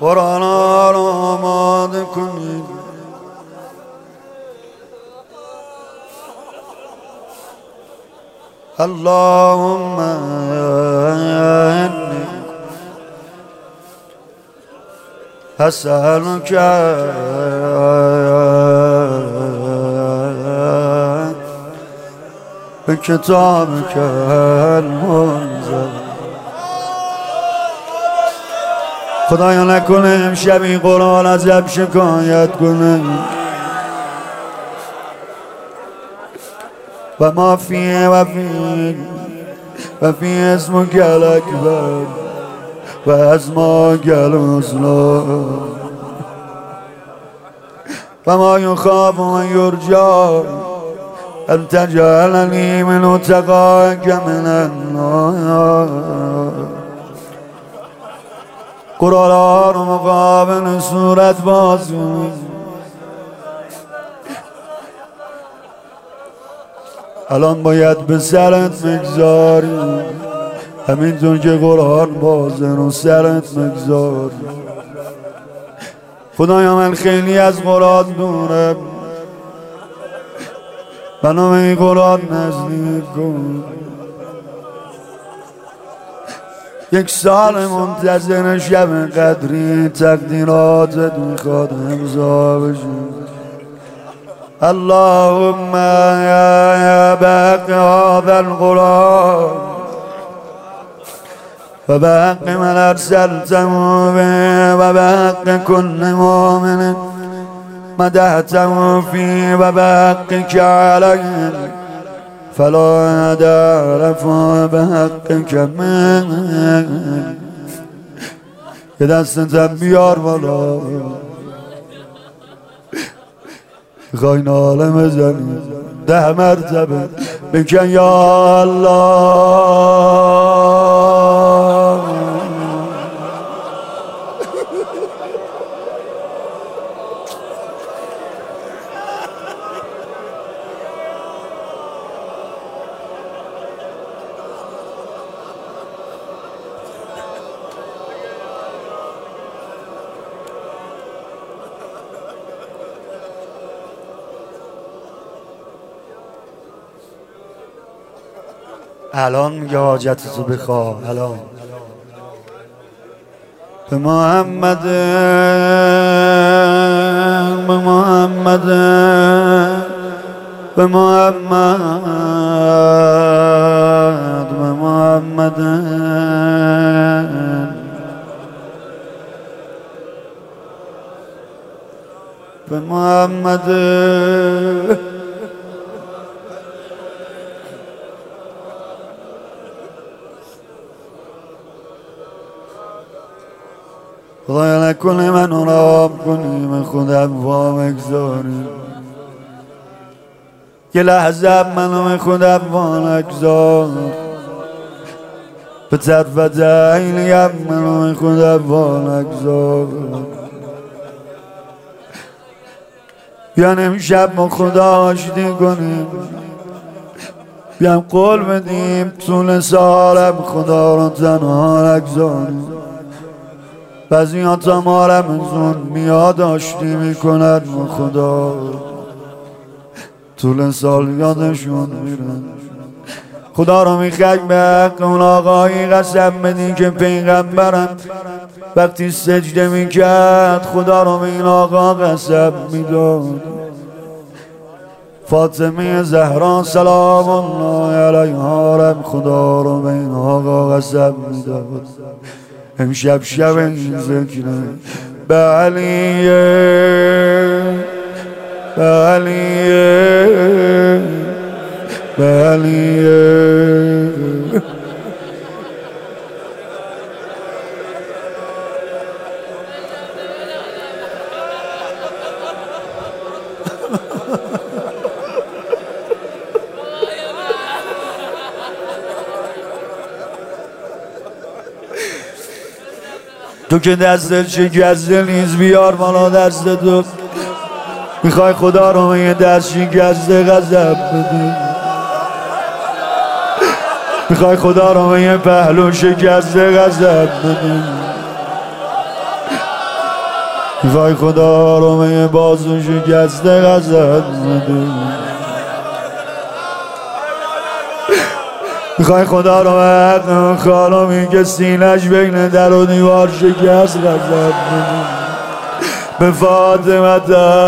قرآن را آماده کنید اللهم انی اسألک بکتابک المنزل. خدایا نکنه امشب این قرآن ازم شکایت کنه و ما فیه و فی اسمک الاکبر و اسماک الحسنا و ما یخاف من یرجا ان تجعلنی من اتقاک من النار. قرآن رو مقابل صورت بازو الان باید به سرت مگذاری همینطور که قرآن بازه رو سرت مگذاری. خدایا من خیلی از قرآن دورم منو به این قرآن نزدیک کن. یک سال منتظر شب قدری تقدیراتت میخواد امضا بشی. اللهم یا بحق هذا القرآن و بحق من ارسلته به و بحق کل مؤمن مدحته فی و بحقک علیه فلا دعرف بحقک من. یه دستتم بیار بالا میخوای ناله بزنی 10 مرتبه بکن یا الله. الان میگه حاجتتو بخواه. الان به محمد به محمد به محمد به محمد به محمد خدایا نکنه منو راب کنی من خودم وام اگذاری. یه لحظه منو من خودم وام اگذار به طرفت عینیم منو من خودم وام اگذار. بیان امشب ما خدا آشتی کنیم بیان قول بدیم طول سالم خدا رو تنها نگذاریم. بعضی ها تا ما رمزون میاد آشتی میکنن و خدا طول سال یادشون میرن. خدا رو میخوای به حق اون آقایی قسم بدی که پیغمبرم وقتی سجده میکرد خدا رو به این آقا قسم میداد. فاطمه زهرا سلام الله علیها رم خدا رو به این آقا قسم میداد. امشب شب این ذکره به علیه به علیه به علیه. تو که دستت شکسته نیست بیار بالا دست تو. میخوای خدا رو یه دست شکسته غضب بدی. میخوای خدا رو یه پهلو شکسته غضب بدی. میخوای خدا رو به بازو شکسته غزت بده، میخوای خدا رو به خانمی که سینش بین در و دیوار شکست غزت بده، به فاطمت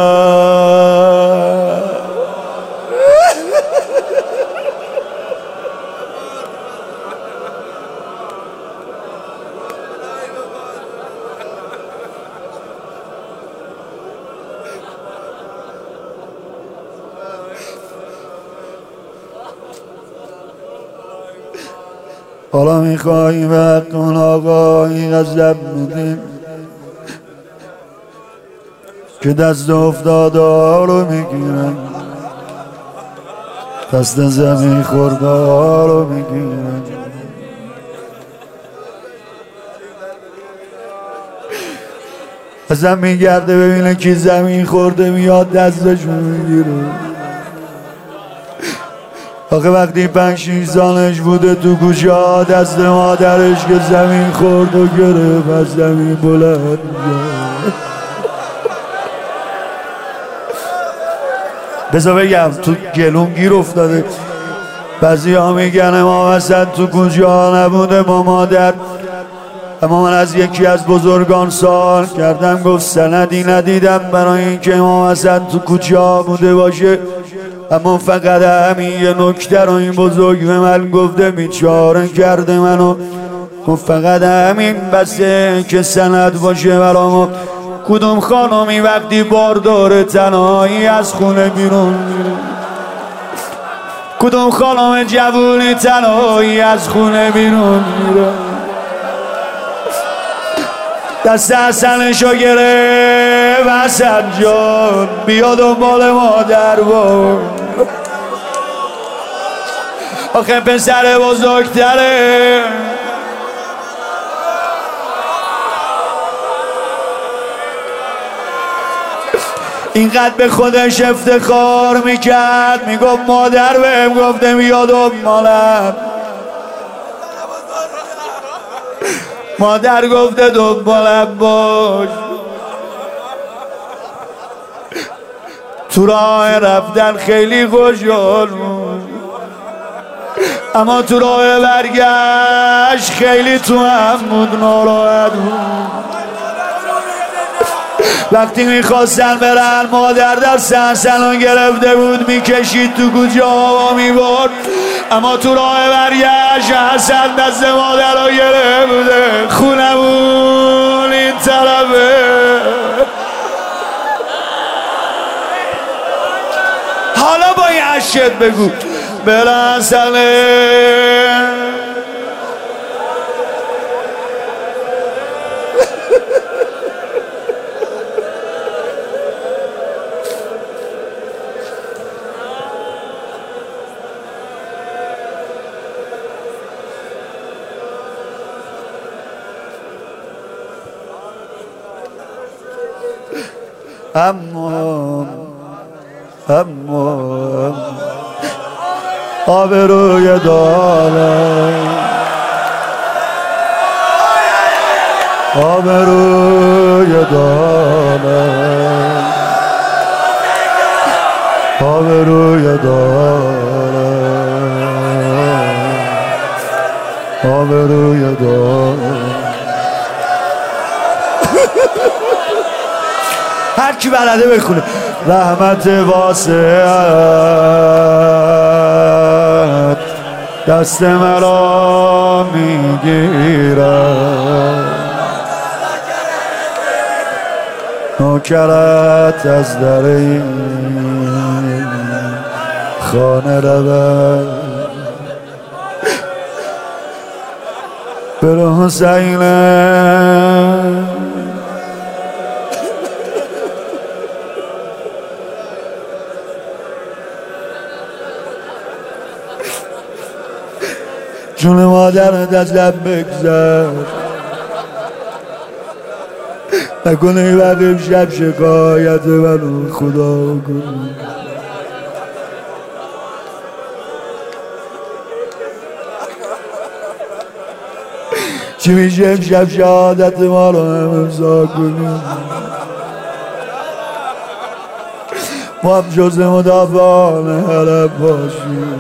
حالا میخوایی وقت اون آقایی غضب میدیم که دست افتاده ها رو میگیرن، دست زمین خورده ها رو میگیرن. ازم میگرده ببینه کی زمین خورده میاد دستشو میگیره. آخه وقتی 5-6 سالش بوده تو کوچه ها دست مادرش که زمین خورد و گرفت از زمین بلند بذار بگم تو گلوم گیر افتاده. بعضی ها میگن ما وسط تو کوچه ها نبوده با مادر، اما من از یکی از بزرگان سوال کردم، گفت سندی ندیدم برای اینکه ما وسط تو کوچه ها بوده باشه، اما فقط همین یه نکته رو این بزرگ به من گفته، بیچاره کرده منو، گفت فقط همین بسه که سند باشه برا ما. کدوم خانمی وقتی باردار تنهایی از خونه بیرون میره؟ کدوم خانم جوونی تنهایی از خونه بیرون میره؟ دست حسنشو گرفت، حسن جان بیا دنبال مادر با، آخه پسر بزرگتره. اینقدر به خودش افتخار میکرد، میگفت مادر بهم گفته بیا دنبالم، مادر گفته دنبالم باش. تو راه رفتن خیلی خوشحال بود، اما تو راه برگشت خیلی تو هم بود، ناراحت بود. وقتی میخواستن برن مادر دست حسن گرفته بود میکشید تو کوچه ها میبرد، اما تو راه برگشت حسن دست مادر رو گرفته، خونمون این طرفه. حالا با این عشقت بگو برسنه اما آبروی دارم، آبروی دارم، آبروی دارم، آبروی دارم. هر کی بلده بخونه. رحمت واسعت دست مرا میگیرد، نوکرت از در این خانه رود، برو حسینه جون مادرت از لب بگذر، نکنه این وقت امشب شکایت منو خدا کنی. چی میشه امشب شهادت ما رو هم امضا کنی؟ ما هم جز مدافعان حلب باشیم،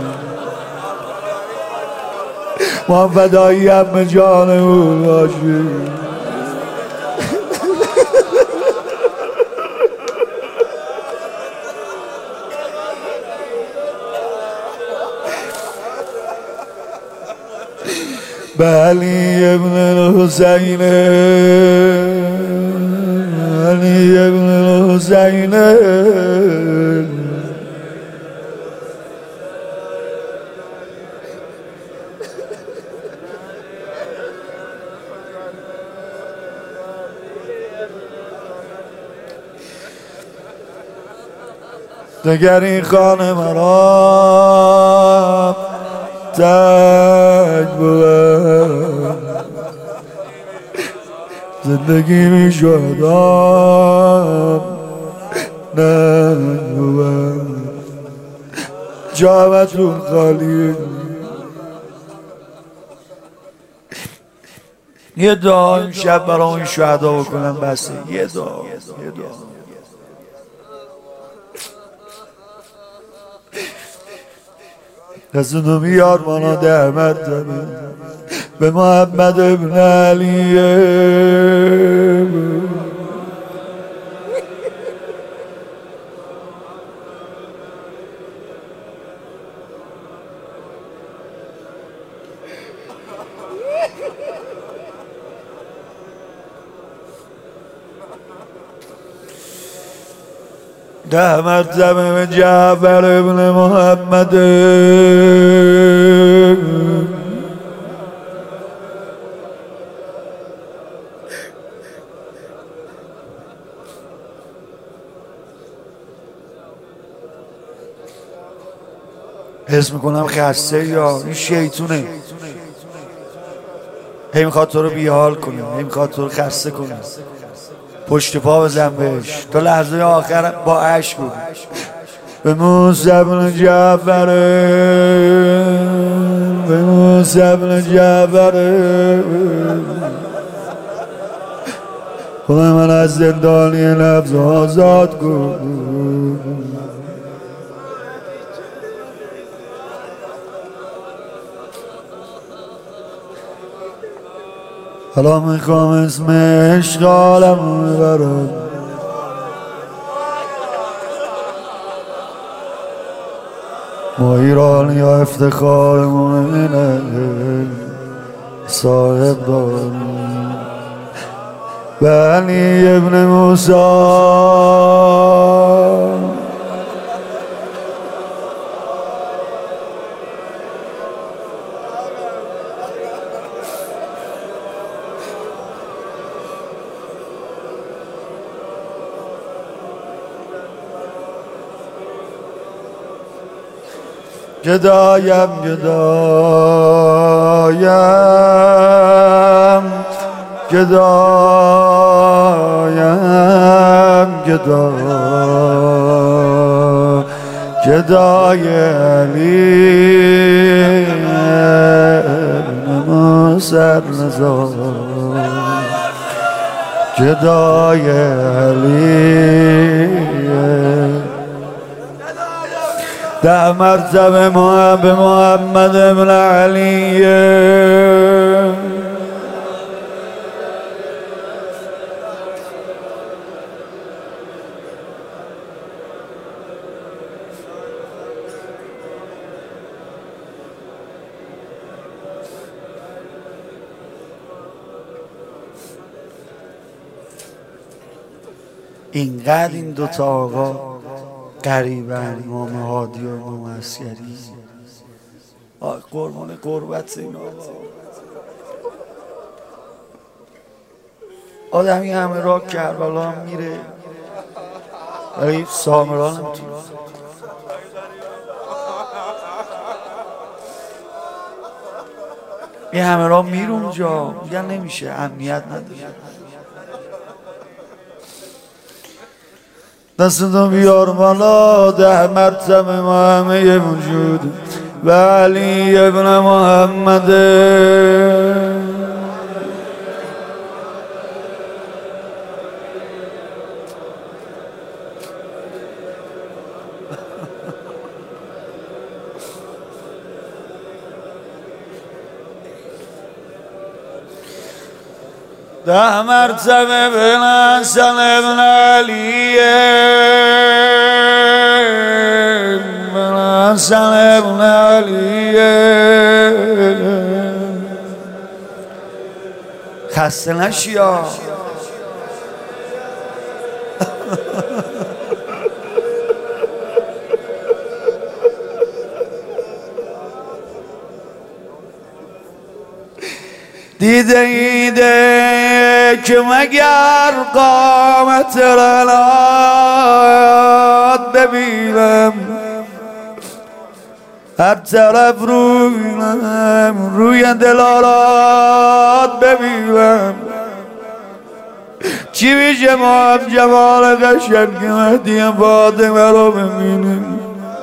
ما هم فدایی هم جان او باشیم. به علی ابن الحسین، علی ابن الحسین، دگر این خانه مرا تنگ بود، زندگی می شدم ننگ بود، جامتون خالی. یه دعا این شب برای اون شهدا بکنم بسه، یه دعا، یه دعا. رسولم بیار مانا ده مرتبه به محمد ابن علیه، ده مرتبه به جعفر ابن محمد، حس میکنم خسته، یا این شیطونه هی میخواد تو رو بیحال کنه، هی میخواد تو رو خسته کنه، پشت پا بزن بهش تا لحظه آخر با عشق بود. به موسی بن جعفر، به موسی بن جعفر، خدا من از زندانی نفس آزاد کن. حالا میخوام اسم عشق عالم ببرم، ما ایرانی ها افتخارمون اینه صاحب داریم. به علی ابن موسی گدایم، گدایم، گدایم، گدای علی ابن موسی نزار، گدای علی ده مرتبه به محمد ابن علیه. اینقدر این دوتا آقا قریبن، امام هادی و امام عسکری، قربان قربت این آدمی همه را کربلا هم میره ولی سامران هم تو این همه را میره اونجا، میگن نمیشه، امنیت نداره. دستتو بیار بالا، ده مرتبه ما همه وجود و علی ابن محمد. ده مرتبه بن حسن ابن علیه بن حسن ابن علیه خسته نشی ها دیده که مگر قامت رنات ببینم هر طرف روی دلالات ببینم چی میشه ما جمال قشنگ مهدی فاطمه رو ببینیم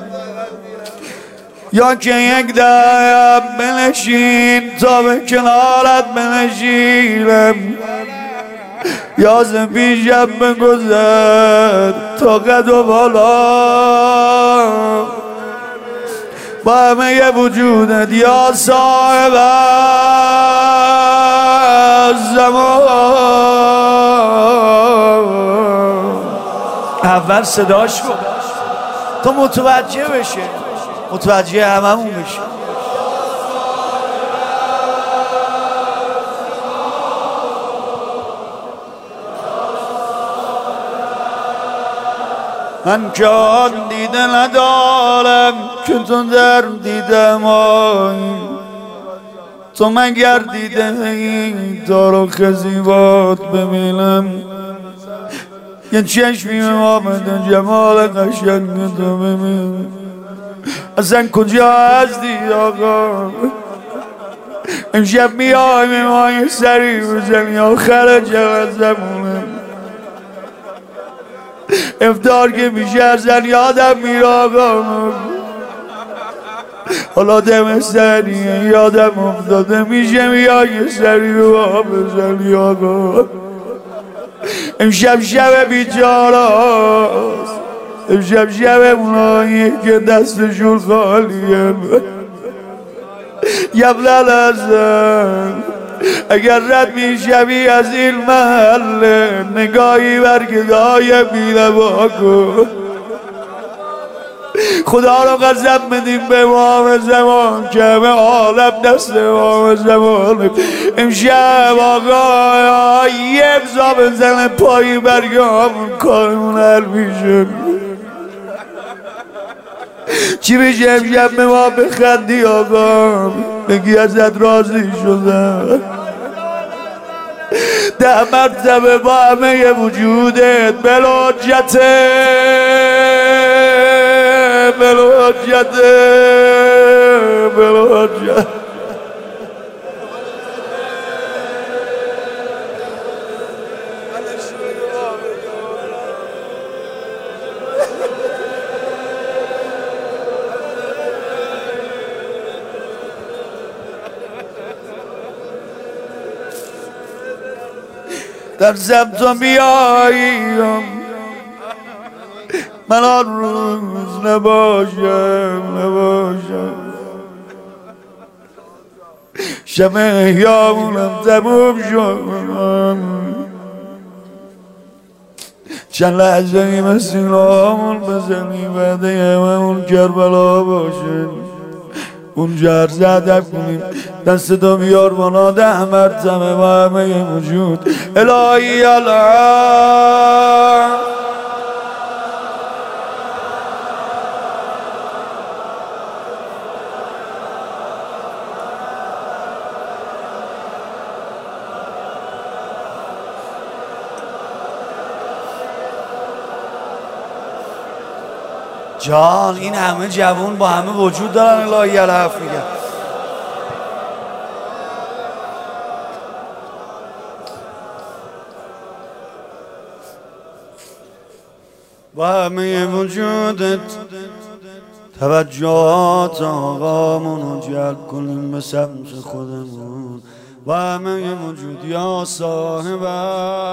یا که یک دم بنشین تا به کنارت بنشینم یا ز پیشم بگذر تا قد و بالا با همه وجودت یا صاحب زمان اول صداش کن تا متوجه بشه متوجه هممون بشه من که آن دیده ندارم که تو در دیدم تو مگر دیده ای تارخ زیبات ببینم یه چشمی آمده جمال قشنگ تو ببینم اصلا کجا هستی آقا امشب میای میمای سری بزنی آخر جوازمونه افطار که میشه ازن یادم میره آقا حالا دم سریه یادم افتاده میشه میای سری رو آب بزنی آقا امشب شب بیچاراست امشب شب اونایی که دستشون خالیه یبلل ازن اگر رد میشوی از این محله نگاهی برگدای بیره باکن خدا رو قسم بدیم به امام زمان که همه عالم دست امام زمان امشب آقا یه امضا بزنه پایی برگامون کارمون حل میشه چی میشه امشب به ما بخندی آقا بگی ازت راضی شدم 10 مرتبه با همه وجودت بلوجته در سمت بیاییم من آن روز نباشم شب احیامونم تموم شد چند لحظه ای سینامون بزنی بعد همون کربلا باشه اونجا عرض ادب کنیم دستتو بیار بالا 10 مرتبه با همه وجود الهی الله جان این همه جوون با همه وجود دارن الهی الحف میگن با همه وجودت توجهات آقامونو جلب کنیم به سمت خودمون با همه وجود یا صاحب